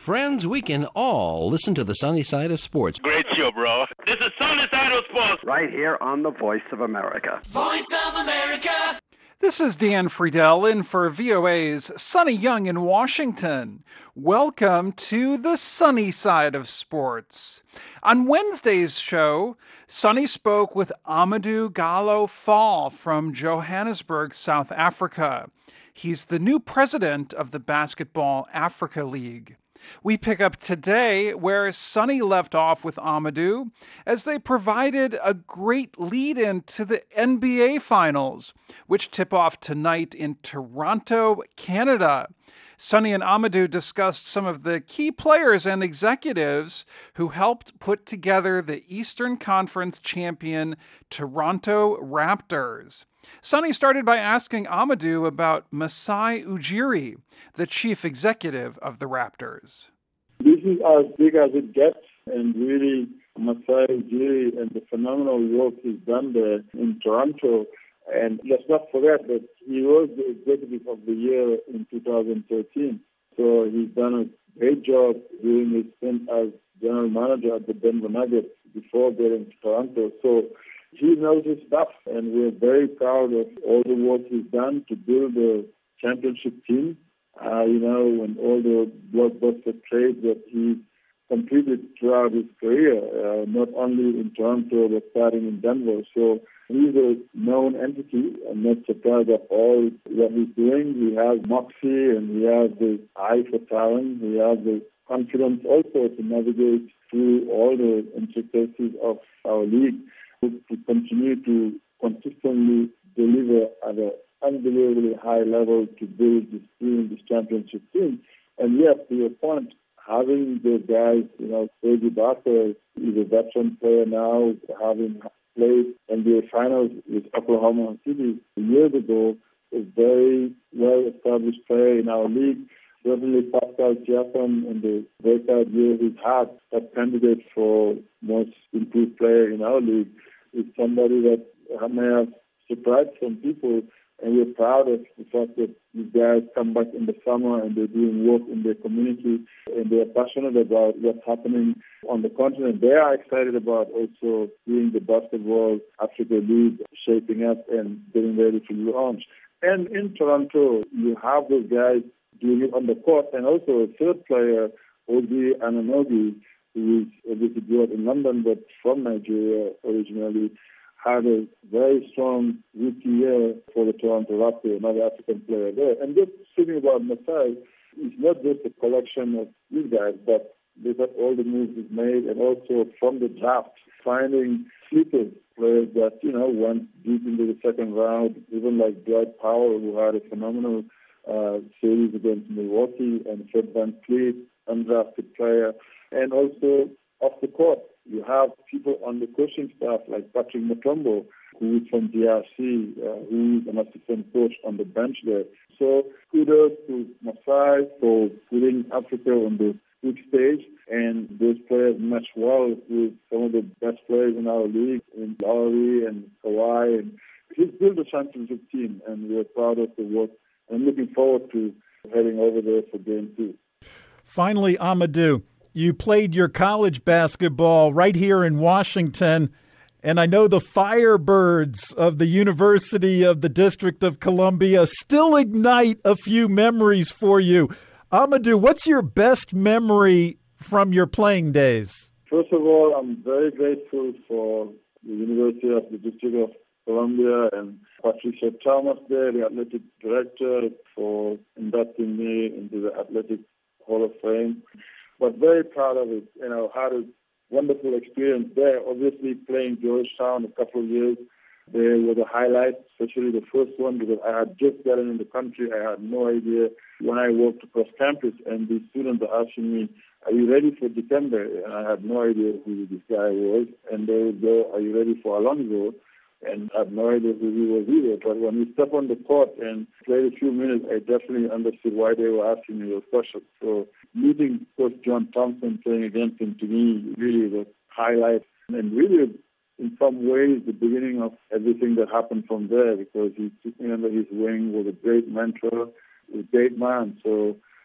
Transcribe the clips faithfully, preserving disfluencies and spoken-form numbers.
Friends, we can all listen to the sunny side of sports. Great show, bro. This is Sunny Side of Sports. Right here on the Voice of America. Voice of America. This is Dan Friedel in for V O A's Sonny Young in Washington. Welcome to the sunny side of sports. On Wednesday's show, Sonny spoke with Amadou Gallo Fall from Johannesburg, South Africa. He's the new president of the Basketball Africa League. We pick up today where Sonny left off with Amadou as they provided a great lead-in to the N B A Finals, which tip off tonight in Toronto, Canada. Sonny and Amadou discussed some of the key players and executives who helped put together the Eastern Conference champion Toronto Raptors. Sonny started by asking Amadou about Masai Ujiri, the chief executive of the Raptors. This is as big as it gets, and really Masai Ujiri and the phenomenal work he's done there in Toronto. And let's not forget that he was the executive of the year in two thousand thirteen. So he's done a great job during his stint as general manager at the Denver Nuggets before getting to Toronto. So he knows his stuff, and we're very proud of all the work he's done to build a championship team, uh, you know, and all the blockbuster trades that he completed throughout his career, uh, not only in Toronto, but starting in Denver. So he's a known entity. I'm not surprised at all what he's doing. He has moxie, and he has the eye for talent. He has the confidence also to navigate through all the intricacies of our league, to continue to consistently deliver at an unbelievably high level to build this team, this championship team. And yes, to your point, having the guys, you know, Serge Ibaka is a veteran player now, having played N B A Finals with Oklahoma City years ago, a very well-established player in our league. Certainly Pascal Siakam in the breakout year he's had, a candidate for most improved player in our league, is somebody that may have surprised some people, and we're proud of the fact that these guys come back in the summer and they're doing work in their community, and they're passionate about what's happening on the continent. They are excited about also seeing the Basketball Africa League shaping up and getting ready to launch. And in Toronto, you have those guys doing it on the court, and also a third player, Ogi Anunoby, who is obviously grew up in London but from Nigeria originally, had a very strong rookie year for the Toronto Raptors, another African player there. And just speaking about Masai, it's not just a collection of these guys, but look at all the moves he's made, and also from the draft, finding sleepers, players that, you know, went deep into the second round, even like Dwight Powell, who had a phenomenal uh, series against Milwaukee, and Fred VanVleet, undrafted player. And also off the court, you have people on the coaching staff like Patrick Mutombo, who is from D R C, uh, who is an assistant coach on the bench there. So kudos to Masai for putting Africa on the big stage, and those players match well with some of the best players in our league, in Lowry and Kawhi. And he's built a championship team, and we're proud of the work. I'm looking forward to heading over there for game two. Finally, Amadou, you played your college basketball right here in Washington, and I know the Firebirds of the University of the District of Columbia still ignite a few memories for you. Amadou, what's your best memory from your playing days? First of all, I'm very grateful for the University of the District of Columbia and Patricia Thomas there, the athletic director, for inducting me into the Athletic Hall of Fame. But very proud of it. You know, had a wonderful experience there. Obviously, playing Georgetown a couple of years, there were the highlights, especially the first one, because I had just gotten in the country. I had no idea when I walked across campus, and the students are asking me, "Are you ready for December?" And I had no idea who this guy was. And they would go, "Are you ready for Alonzo?" And I had no idea who he was either. But when we stepped on the court and played a few minutes, I definitely understood why they were asking me those questions. So meeting Coach John Thompson, playing against him, to me, really was highlight, and really, in some ways, the beginning of everything that happened from there, because he took me under his wing, was a great mentor, a great man. So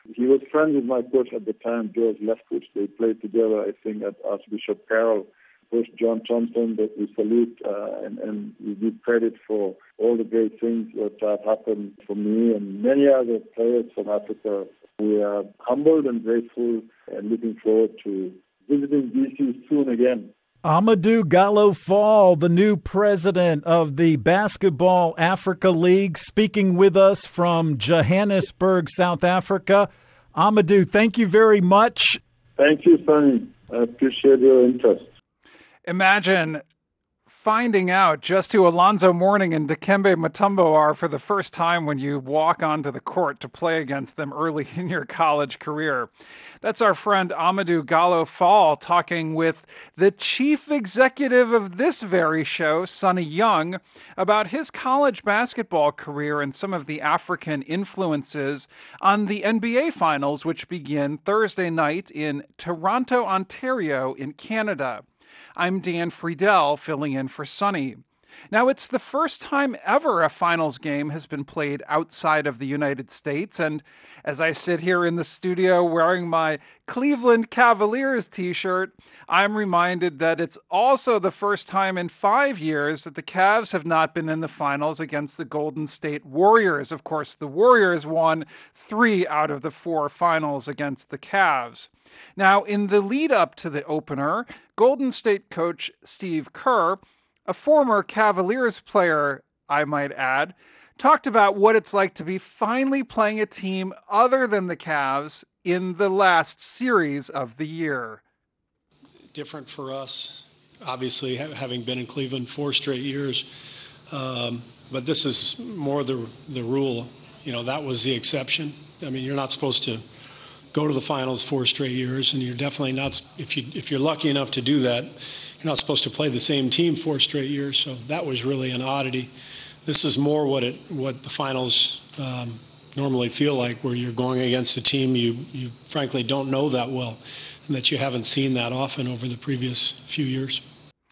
He was friends with my coach at the time, George Lefkowitz. They played together, I think, at Archbishop Carroll. Coach John Thompson, that we salute uh, and, and we give credit for all the great things that have happened for me and many other players from Africa. We are humbled and grateful and looking forward to visiting D C soon again. Amadou Gallo Fall, the new president of the Basketball Africa League, speaking with us from Johannesburg, South Africa. Amadou, thank you very much. Thank you, Sonny. I appreciate your interest. Imagine finding out just who Alonzo Mourning and Dikembe Mutombo are for the first time when you walk onto the court to play against them early in your college career. That's our friend Amadou Gallo Fall talking with the chief executive of this very show, Sonny Young, about his college basketball career and some of the African influences on the N B A Finals, which begin Thursday night in Toronto, Ontario in Canada. I'm Dan Friedel, filling in for Sonny. Now, it's the first time ever a finals game has been played outside of the United States, and as I sit here in the studio wearing my Cleveland Cavaliers t-shirt, I'm reminded that it's also the first time in five years that the Cavs have not been in the finals against the Golden State Warriors. Of course, the Warriors won three out of the four finals against the Cavs. Now, in the lead up to the opener, Golden State coach Steve Kerr, a former Cavaliers player, I might add, talked about what it's like to be finally playing a team other than the Cavs in the last series of the year. Different for us, obviously, having been in Cleveland four straight years. Um, but this is more the the rule. You know, that was the exception. I mean, you're not supposed to go to the finals four straight years, and you're definitely not, if you if you're lucky enough to do that, you're not supposed to play the same team four straight years. So that was really an oddity. This is more what it what the finals um, normally feel like, where you're going against a team you you frankly don't know that well, and that you haven't seen that often over the previous few years.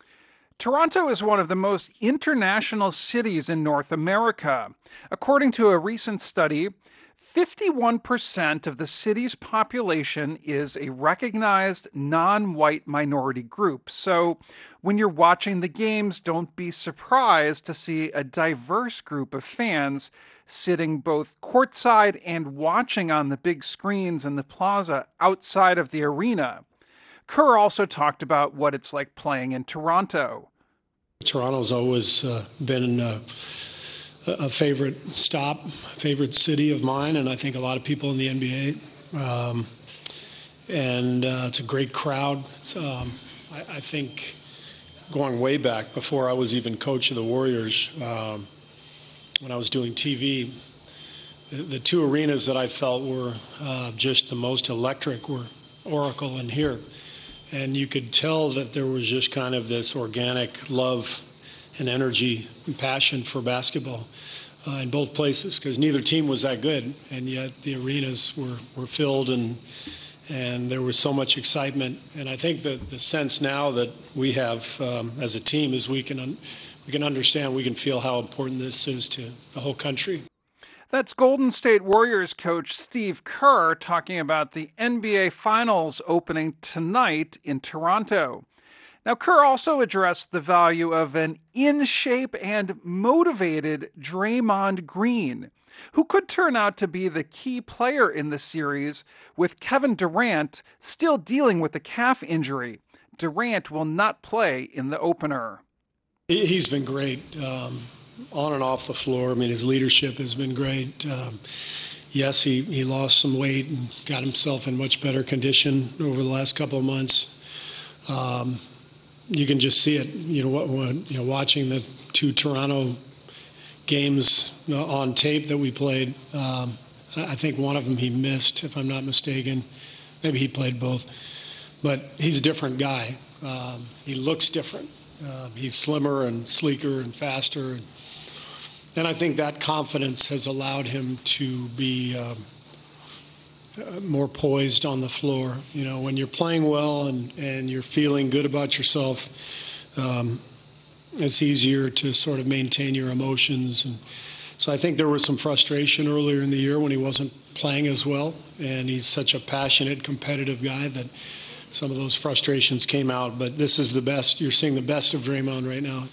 Toronto is one of the most international cities in North America. According to a recent study, fifty-one percent of the city's population is a recognized non-white minority group. So when you're watching the games, don't be surprised to see a diverse group of fans sitting both courtside and watching on the big screens in the plaza outside of the arena. Kerr also talked about what it's like playing in Toronto. Toronto's always uh, been uh, a favorite stop, favorite city of mine, and I think a lot of people in the N B A. Um, and uh, it's a great crowd. Um, I, I think going way back, before I was even coach of the Warriors, um, when I was doing T V, the, the two arenas that I felt were uh, just the most electric were Oracle and here. And you could tell that there was just kind of this organic love and energy and passion for basketball uh, in both places, because neither team was that good, and yet the arenas were, were filled, and and there was so much excitement. And I think that the sense now that we have um, as a team is we can un- we can understand, we can feel how important this is to the whole country. That's Golden State Warriors coach Steve Kerr talking about the N B A Finals opening tonight in Toronto. Now, Kerr also addressed the value of an in-shape and motivated Draymond Green, who could turn out to be the key player in the series, with Kevin Durant still dealing with a calf injury. Durant will not play in the opener. He's been great. Um... on and off the floor. I mean, his leadership has been great. Um, yes, he, he lost some weight and got himself in much better condition over the last couple of months. Um, you can just see it, you know, what, what, you know, watching the two Toronto games on tape that we played. Um, I think one of them he missed, if I'm not mistaken. Maybe he played both. But he's a different guy. Um, he looks different. Um, he's slimmer and sleeker and faster. And, and I think that confidence has allowed him to be um, uh, more poised on the floor. You know, when you're playing well and, and you're feeling good about yourself, um, it's easier to sort of maintain your emotions and So I think there was some frustration earlier in the year when he wasn't playing as well, and he's such a passionate, competitive guy that some of those frustrations came out. But this is the best. You're seeing the best of Draymond right now.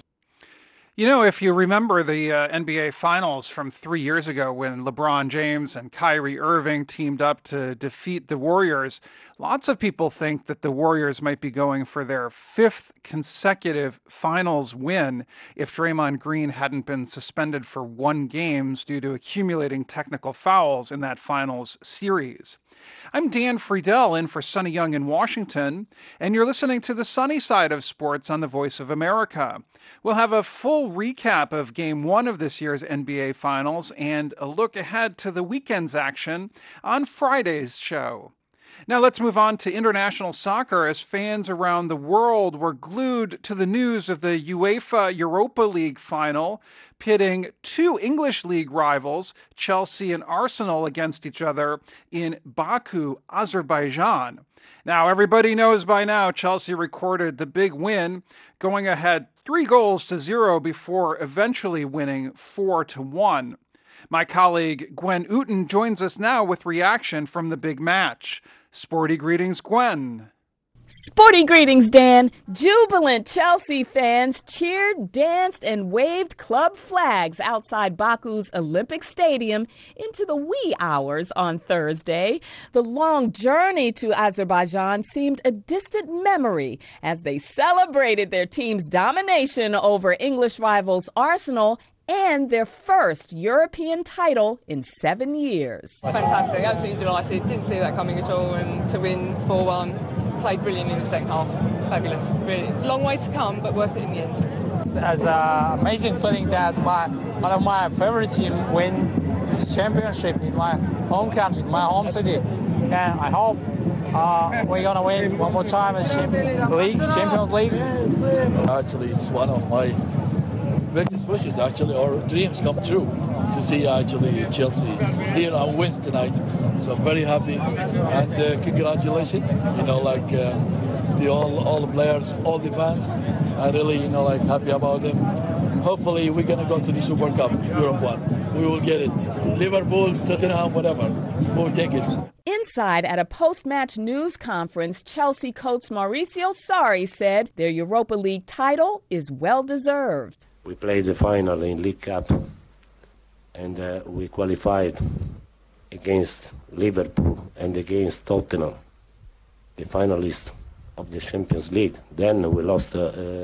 You know, if you remember the uh, N B A Finals from three years ago when LeBron James and Kyrie Irving teamed up to defeat the Warriors, lots of people think that the Warriors might be going for their fifth consecutive Finals win if Draymond Green hadn't been suspended for one game due to accumulating technical fouls in that Finals series. I'm Dan Friedel in for Sonny Young in Washington, and you're listening to the Sunny Side of Sports on the Voice of America. We'll have a full recap of Game one of this year's N B A Finals and a look ahead to the weekend's action on Friday's show. Now let's move on to international soccer as fans around the world were glued to the news of the UEFA Europa League final, pitting two English league rivals, Chelsea and Arsenal, against each other in Baku, Azerbaijan. Now, everybody knows by now Chelsea recorded the big win, going ahead three goals to zero before eventually winning four to one. My colleague Gwen Uten joins us now with reaction from the big match. Sporty greetings, Gwen. Sporty greetings, Dan. Jubilant Chelsea fans cheered, danced, and waved club flags outside Baku's Olympic Stadium into the wee hours on Thursday. The long journey to Azerbaijan seemed a distant memory as they celebrated their team's domination over English rivals Arsenal and their first European title in seven years. Fantastic, absolutely delighted. Didn't see that coming at all, and to win four one, played brilliant in the second half. Fabulous, really. Long way to come, but worth it in the end. It's an amazing feeling that my one of my favorite team win this championship in my home country, my home city, and I hope uh, we're gonna win one more time in Champions League. Champions League. Actually, it's one of my biggest wishes, actually, or dreams come true, to see actually Chelsea here and wins tonight. So I'm very happy, and uh, congratulations, you know, like uh, the all all the players, all the fans. I really, you know, like happy about them. Hopefully, we're gonna go to the Super Cup, Europe one. We will get it. Liverpool, Tottenham, whatever, we'll take it. Inside at a post-match news conference, Chelsea coach Mauricio Sarri said their Europa League title is well-deserved. We played the final in League Cup, and uh, we qualified against Liverpool and against Tottenham, the finalists of the Champions League. Then we lost uh,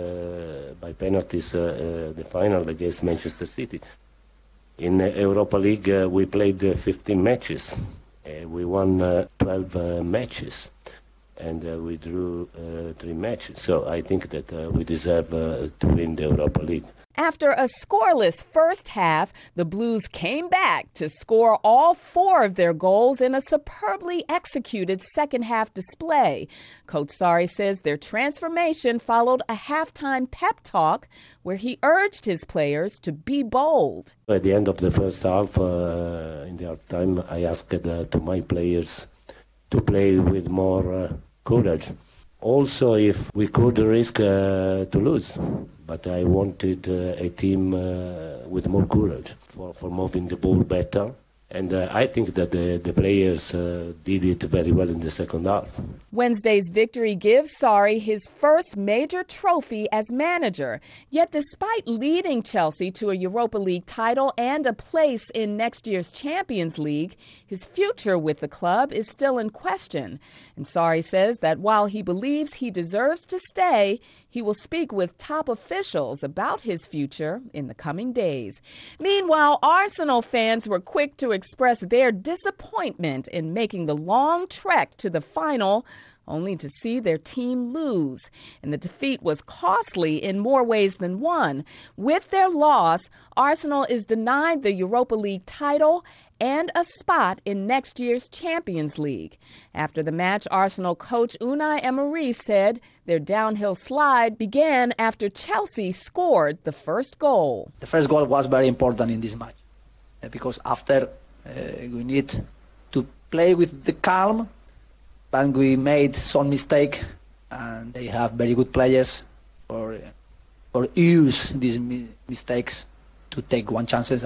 uh, by penalties uh, uh, the final against Manchester City. In uh, Europa League, uh, we played uh, fifteen matches. Uh, we won uh, twelve uh, matches. And uh, we drew uh, three matches. So I think that uh, we deserve uh, to win the Europa League. After a scoreless first half, the Blues came back to score all four of their goals in a superbly executed second-half display. Coach Sarri says their transformation followed a halftime pep talk where he urged his players to be bold. At the end of the first half, uh, in the halftime, I asked uh, to my players to play with more uh, courage. Also, if we could risk uh, to lose. But I wanted uh, a team uh, with more courage for, for moving the ball better. And uh, I think that the, the players uh, did it very well in the second half. Wednesday's victory gives Sarri his first major trophy as manager. Yet despite leading Chelsea to a Europa League title and a place in next year's Champions League, his future with the club is still in question. And Sarri says that while he believes he deserves to stay, he will speak with top officials about his future in the coming days. Meanwhile, Arsenal fans were quick to express their disappointment in making the long trek to the final, only to see their team lose. And the defeat was costly in more ways than one. With their loss, Arsenal is denied the Europa League title and a spot in next year's Champions League. After the match, Arsenal coach Unai Emery said their downhill slide began after Chelsea scored the first goal. The first goal was very important in this match because after uh, we need to play with the calm, but we made some mistake, and they have very good players for for use these mi- mistakes to take one chances and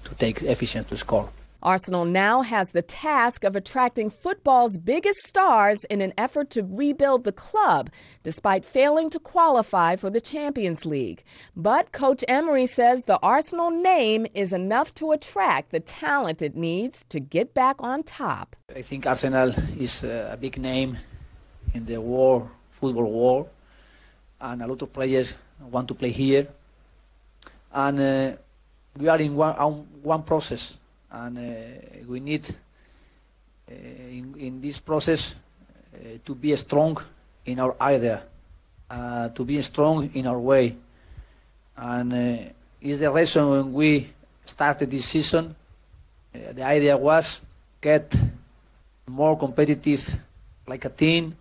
to take efficient to score. Arsenal now has the task of attracting football's biggest stars in an effort to rebuild the club, despite failing to qualify for the Champions League. But Coach Emery says the Arsenal name is enough to attract the talent it needs to get back on top. I think Arsenal is a big name in the world, football world, and a lot of players want to play here. And uh, we are in one, on one process. And uh, we need, uh, in, in this process, uh, to be strong in our idea, uh, to be strong in our way. And uh, is the reason when we started this season, uh, the idea was get more competitive like a team,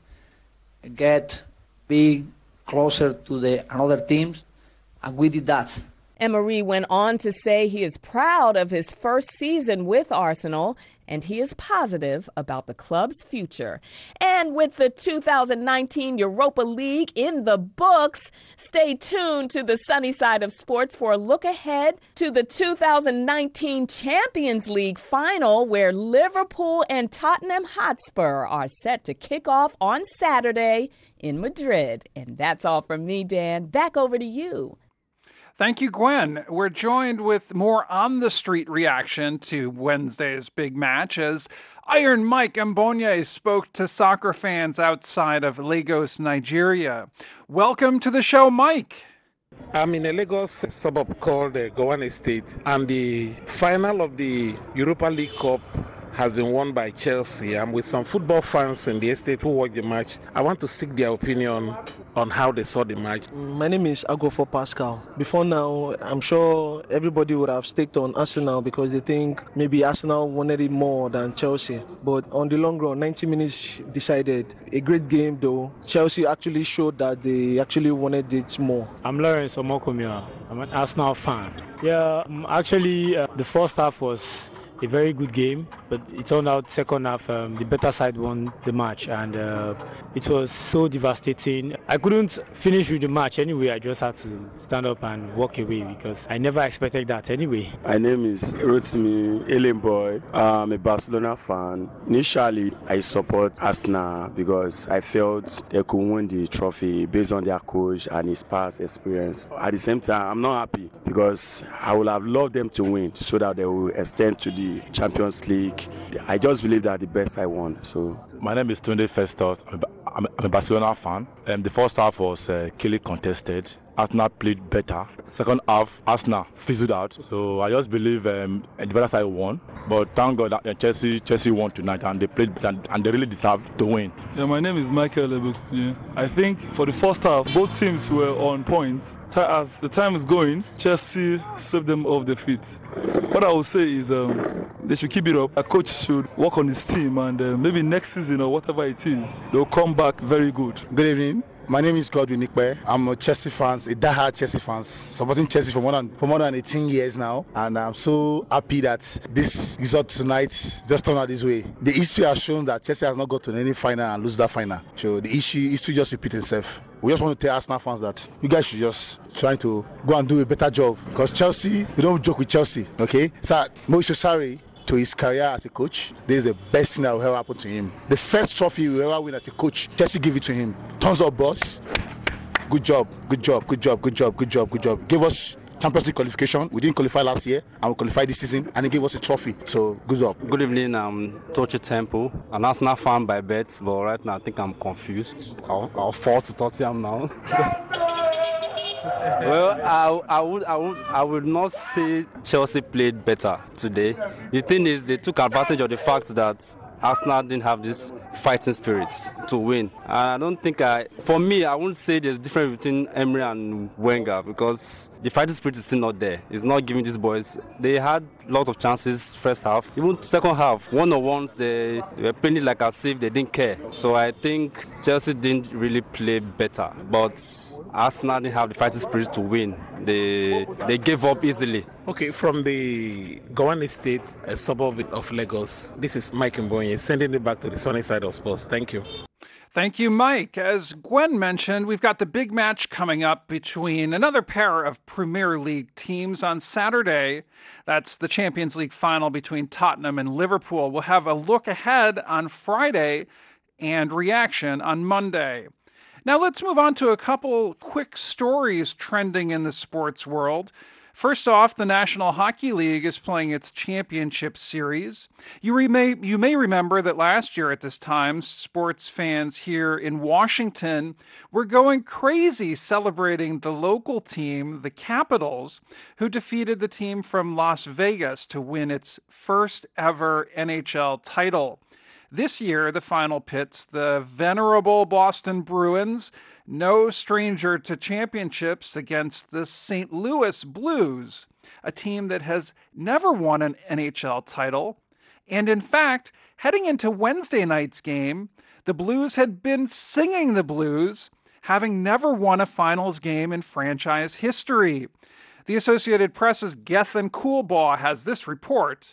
get be closer to the another teams, and we did that. Emery went on to say he is proud of his first season with Arsenal, and he is positive about the club's future. And with the two thousand nineteen Europa League in the books, stay tuned to the sunny side of sports for a look ahead to the two thousand nineteen Champions League final, where Liverpool and Tottenham Hotspur are set to kick off on Saturday in Madrid. And that's all from me, Dan. Back over to you. Thank you, Gwen. We're joined with more on-the-street reaction to Wednesday's big match as Iron Mike Mbonye spoke to soccer fans outside of Lagos, Nigeria. Welcome to the show, Mike. I'm in a Lagos suburb called uh, Gowane State, and the final of the Europa League Cup has been won by Chelsea. I'm with some football fans in the estate who watched the match. I want to seek their opinion on how they saw the match. My name is Agofo Pascal. Before now, I'm sure everybody would have staked on Arsenal because they think maybe Arsenal wanted it more than Chelsea. But on the long run, ninety minutes decided. A great game though. Chelsea actually showed that they actually wanted it more. I'm Lawrence Omokomia. I'm an Arsenal fan. Yeah, actually uh, the first half was a very good game, but it turned out second half um, the better side won the match, and uh, it was so devastating. I couldn't finish with the match anyway. I just had to stand up and walk away because I never expected that anyway. My name is Rotimi Elenboy. I'm a Barcelona fan. Initially, I support Arsenal because I felt they could win the trophy based on their coach and his past experience. At the same time, I'm not happy because I would have loved them to win so that they will extend to the Champions League. I just believe that the best side won. So my name is Tunde Festus. I'm a, I'm a Barcelona fan. Um, the first half was uh, clearly contested. Arsenal played better. Second half, Arsenal fizzled out. So I just believe um, the better side won. But thank God that uh, Chelsea Chelsea won tonight, and they played and, and they really deserved to win. Yeah, my name is Michael Lebu. Yeah. I think for the first half, both teams were on points. As the time is going, Chelsea swept them off their feet. What I would say is um, they should keep it up. A coach should work on his team, and uh, maybe next season or whatever it is, they'll come back very good. Good evening. My name is Godwin Ikpe. I'm a Chelsea fan, a diehard Chelsea fan, supporting Chelsea for more than for more than eighteen years now, and I'm so happy that this result tonight just turned out this way. The history has shown that Chelsea has not got to any final and lose that final. So the issue history just repeats itself. We just want to tell Arsenal fans that you guys should just try to go and do a better job, because Chelsea, they don't joke with Chelsea, okay? So Mauricio Sarri, to his career as a coach, this is the best thing that will ever happen to him. The first trophy he will ever win as a coach, Chelsea give it to him. Tons of boss. Good job, good job, good job, good job, good job, good job. Give us Champions League qualification. We didn't qualify last year, and we qualified this season, and he gave us a trophy. So, good job. Good evening, I'm Tochi Temple. I'm an Arsenal fan by bet, but right now I think I'm confused. I'll, I'll fall to Tottenham now. Well, I, I would I would I would not say Chelsea played better today. The thing is, they took advantage of the fact that Arsenal didn't have this fighting spirit to win. And I don't think I, for me, I wouldn't say there's a difference between Emery and Wenger, because the fighting spirit is still not there. It's not giving these boys. They had a lot of chances first half, even second half. One-on-ones, they, they were playing it like as if they didn't care. So I think Chelsea didn't really play better, but Arsenal didn't have the fighting spirit to win. They they gave up easily. Okay, from the Gowane State, a suburb of Lagos, this is Mike Mbonye, sending it back to the sunny side of sports. Thank you. Thank you, Mike. As Gwen mentioned, we've got the big match coming up between another pair of Premier League teams on Saturday. That's the Champions League final between Tottenham and Liverpool. We'll have a look ahead on Friday and reaction on Monday. Now let's move on to a couple quick stories trending in the sports world. First off, the National Hockey League is playing its championship series. You, re- may, you may remember that last year at this time, sports fans here in Washington were going crazy celebrating the local team, the Capitals, who defeated the team from Las Vegas to win its first ever N H L title. This year, the final pits the venerable Boston Bruins, no stranger to championships, against the Saint Louis Blues, a team that has never won an N H L title. And in fact, heading into Wednesday night's game, the Blues had been singing the blues, having never won a finals game in franchise history. The Associated Press's Gethin Coolbaugh has this report.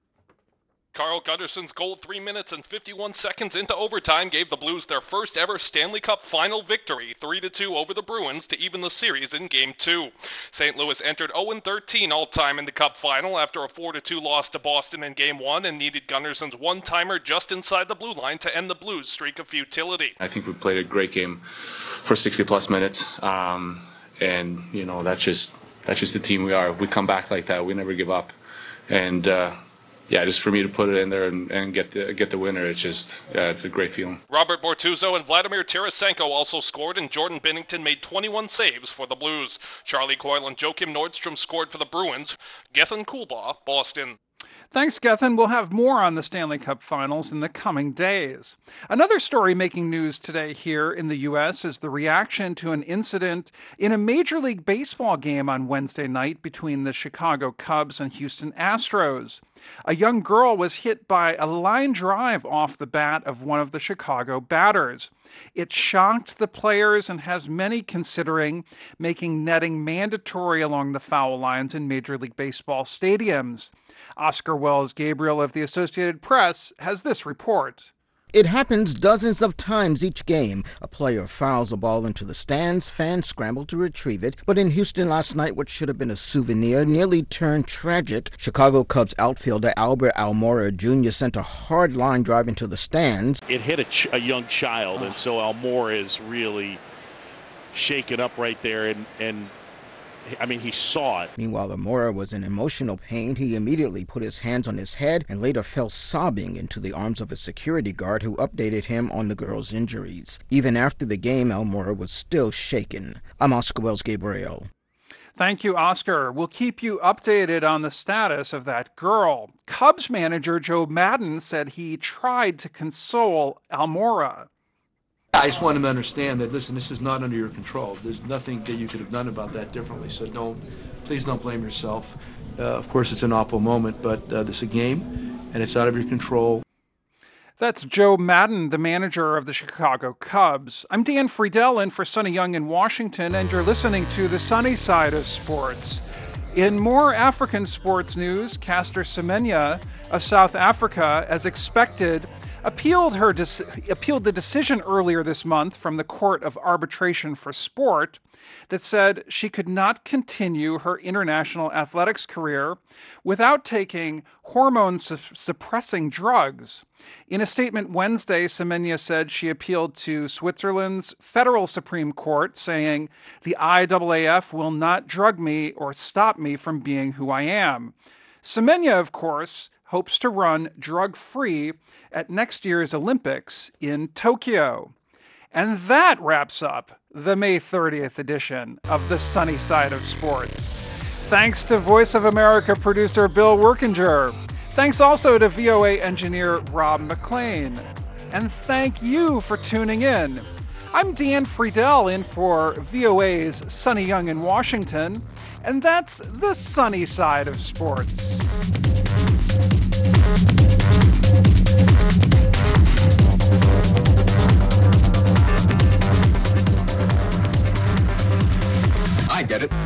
Carl Gunderson's goal three minutes and fifty-one seconds into overtime gave the Blues their first ever Stanley Cup final victory, three to two over the Bruins to even the series in Game two. Saint Louis entered oh and thirteen all-time in the Cup final after a four to two loss to Boston in Game one and needed Gunderson's one-timer just inside the blue line to end the Blues' streak of futility. I think we played a great game for sixty-plus minutes, um, and, you know, that's just, that's just the team we are. We come back like that. We never give up. And, uh, Yeah, just for me to put it in there and, and get the get the winner, it's just, yeah, it's a great feeling. Robert Bortuzzo and Vladimir Tarasenko also scored, and Jordan Binnington made twenty-one saves for the Blues. Charlie Coyle and Joakim Nordstrom scored for the Bruins. Gethin Coolbaugh, Boston. Thanks, Gethin. We'll have more on the Stanley Cup Finals in the coming days. Another story making news today here in the U S is the reaction to an incident in a Major League Baseball game on Wednesday night between the Chicago Cubs and Houston Astros. A young girl was hit by a line drive off the bat of one of the Chicago batters. It shocked the players and has many considering making netting mandatory along the foul lines in Major League Baseball stadiums. Oscar Wells Gabriel of the Associated Press has this report. It happens dozens of times each game. A player fouls a ball into the stands, fans scramble to retrieve it. But in Houston last night, what should have been a souvenir nearly turned tragic. Chicago Cubs outfielder Albert Almora Junior sent a hard line drive into the stands. It hit a, ch- a young child, and so Almora is really shaken up right there, and, and I mean, he saw it. Meanwhile, Almora was in emotional pain. He immediately put his hands on his head and later fell sobbing into the arms of a security guard who updated him on the girl's injuries. Even after the game, Almora was still shaken. I'm Oscar Wells Gabriel. Thank you, Oscar. We'll keep you updated on the status of that girl. Cubs manager Joe Maddon said he tried to console Almora. I just want him to understand that, listen, this is not under your control. There's nothing that you could have done about that differently. So don't, please don't blame yourself. Uh, of course, it's an awful moment, but uh, this is a game, and it's out of your control. That's Joe Maddon, the manager of the Chicago Cubs. I'm Dan Friedel in for Sonny Young in Washington, and you're listening to The Sunny Side of Sports. In more African sports news, Caster Semenya of South Africa, as expected, appealed her de- appealed the decision earlier this month from the Court of Arbitration for Sport that said she could not continue her international athletics career without taking hormone-suppressing drugs. In a statement Wednesday, Semenya said she appealed to Switzerland's Federal Supreme Court, saying, "The I A A F will not drug me or stop me from being who I am." Semenya, of course, hopes to run drug-free at next year's Olympics in Tokyo. And that wraps up the May thirtieth edition of The Sunny Side of Sports. Thanks to Voice of America producer Bill Workinger. Thanks also to V O A engineer Rob McLean. And thank you for tuning in. I'm Dan Friedel in for V O A's Sonny Young in Washington, and that's The Sunny Side of Sports. I get it.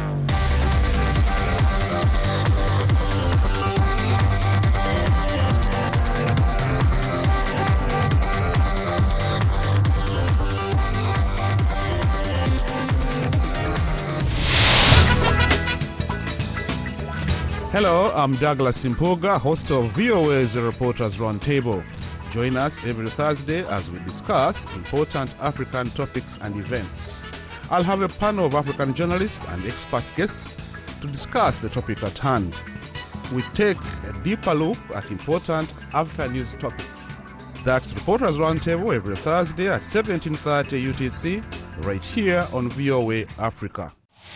Hello, I'm Douglas Simpoga, host of V O A's Reporters Roundtable. Join us every Thursday as we discuss important African topics and events. I'll have a panel of African journalists and expert guests to discuss the topic at hand. We take a deeper look at important African news topics. That's Reporters Roundtable every Thursday at seventeen thirty U T C, right here on V O A Africa.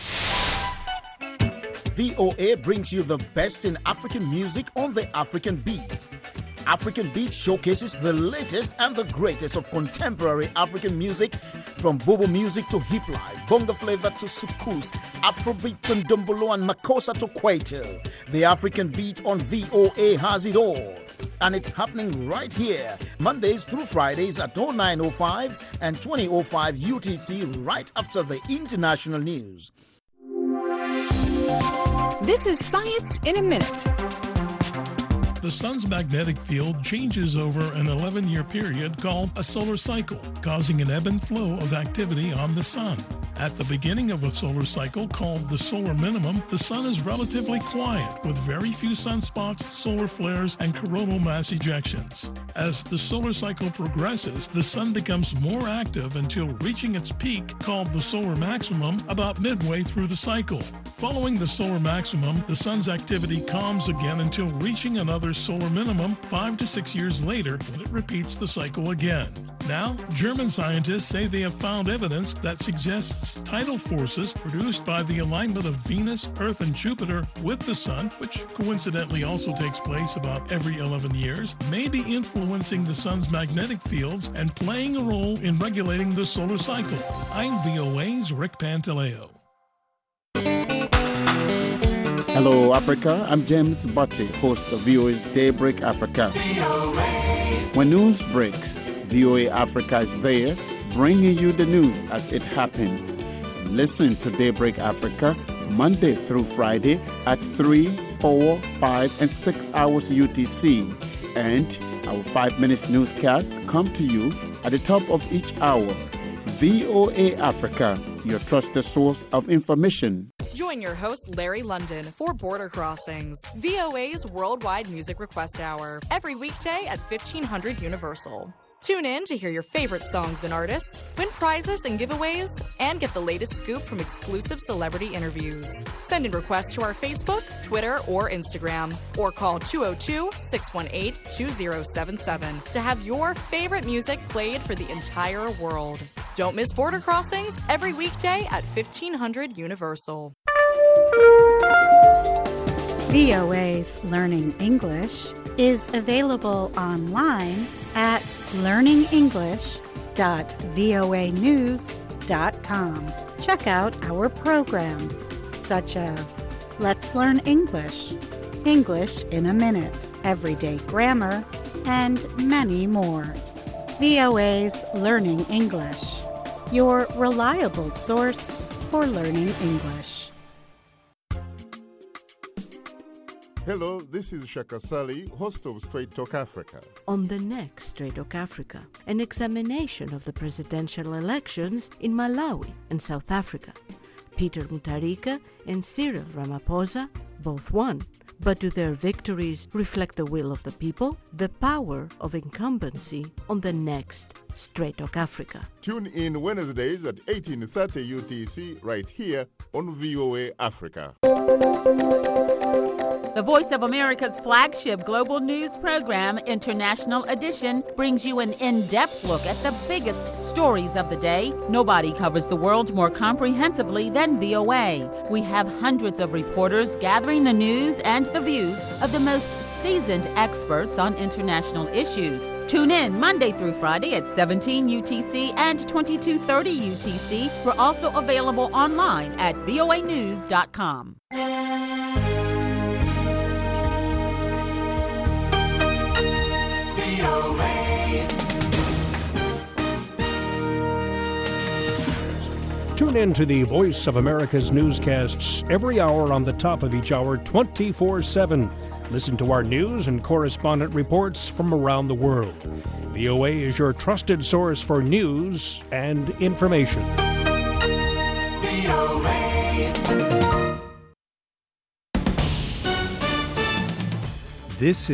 V O A brings you the best in African music on the African Beat. African Beat showcases the latest and the greatest of contemporary African music, from bobo music to hip life, bongo flavor to soukous, Afrobeat to ndombolo and makossa to kwaito. The African Beat on V O A has it all. And it's happening right here, Mondays through Fridays at oh nine oh five and twenty oh five U T C, right after the international news. This is Science in a Minute. The sun's magnetic field changes over an eleven-year period called a solar cycle, causing an ebb and flow of activity on the sun. At the beginning of a solar cycle, called the solar minimum, the sun is relatively quiet, with very few sunspots, solar flares, and coronal mass ejections. As the solar cycle progresses, the sun becomes more active until reaching its peak, called the solar maximum, about midway through the cycle. Following the solar maximum, the sun's activity calms again until reaching another solar minimum five to six years later, when it repeats the cycle again. Now, German scientists say they have found evidence that suggests tidal forces produced by the alignment of Venus, Earth, and Jupiter with the sun, which coincidentally also takes place about every eleven years, may be influencing the sun's magnetic fields and playing a role in regulating the solar cycle. I'm V O A's Rick Pantaleo. Hello, Africa. I'm James Butte, host of V O A's Daybreak Africa. When news breaks, V O A Africa is there, bringing you the news as it happens. Listen to Daybreak Africa Monday through Friday at three, four, five, and six hours U T C. And our five minutes newscast come to you at the top of each hour. V O A Africa, your trusted source of information. Join your host, Larry London, for Border Crossings, V O A's Worldwide Music Request Hour, every weekday at fifteen hundred Universal. Tune in to hear your favorite songs and artists, win prizes and giveaways, and get the latest scoop from exclusive celebrity interviews. Send in requests to our Facebook, Twitter, or Instagram, or call two oh two, six one eight, two oh seven seven to have your favorite music played for the entire world. Don't miss Border Crossings every weekday at fifteen hundred Universal. V O A's Learning English is available online at learning english dot voa news dot com. Check out our programs such as Let's Learn English, English in a Minute, Everyday Grammar, and many more. V O A's Learning English, your reliable source for learning English. Hello, this is Shaka Sali, host of Straight Talk Africa. On the next Straight Talk Africa, an examination of the presidential elections in Malawi and South Africa. Peter Mutharika and Cyril Ramaphosa both won. But do their victories reflect the will of the people? The power of incumbency on the next Straight Talk Africa. Tune in Wednesdays at eighteen thirty U T C right here on V O A Africa. The Voice of America's flagship global news program, International Edition, brings you an in-depth look at the biggest stories of the day. Nobody covers the world more comprehensively than V O A. We have hundreds of reporters gathering the news and the views of the most seasoned experts on international issues. Tune in Monday through Friday at seventeen U T C and twenty-two thirty U T C. We're also available online at V O A news dot com. Tune in to the Voice of America's newscasts every hour on the top of each hour, twenty-four seven. Listen to our news and correspondent reports from around the world. V O A is your trusted source for news and information. V O A. This